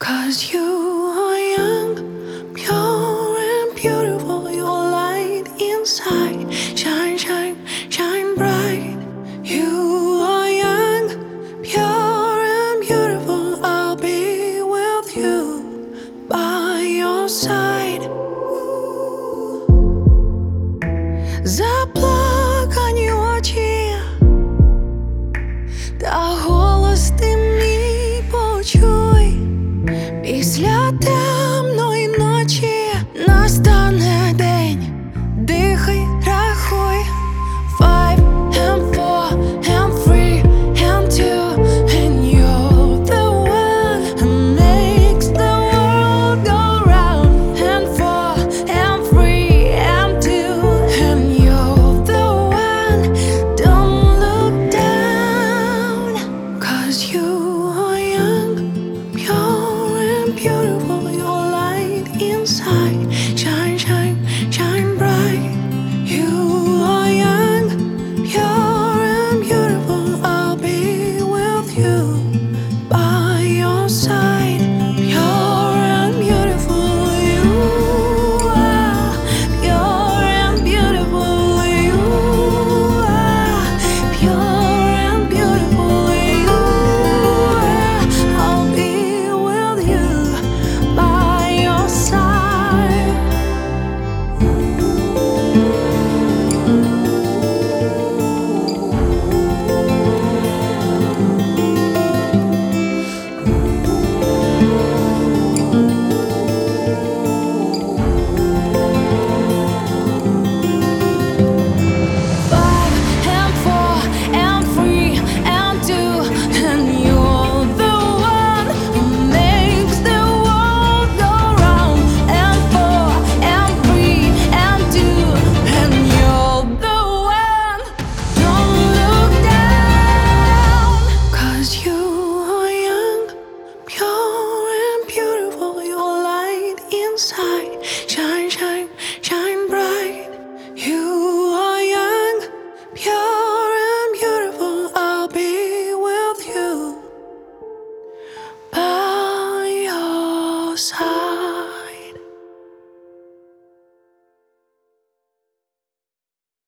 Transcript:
'Cause you are young, pure and beautiful. Your light inside, shine, shine, shine bright. You are young, pure and beautiful. I'll be with you, by your side. Заплакані очі, та голос ти мій почуй. Після темної ночі настане день. Дихай, рахуй. 5 and 4 and 3 and 2, and you're the one who makes the world go round. And 4 and 3 and 2, and you're the one. Don't look down, 'cause you are young, pure and beautiful. Your light inside, shine, shine, shine bright. You are young, pure and beautiful. I'll be with you, by your side. Pure and beautiful, you are. Pure and beautiful, you are. Pure and beautiful, you are. I'll be with you, by your side. 5 and 4 and 3 and 2, and you're the one who makes the world go round. And 4 and 3 and 2, and you're the one. Don't look down, 'cause you are young, pure and beautiful. Your light inside, shine, shine, shine bright. You are young, pure and beautiful. I'll be with you, by your side.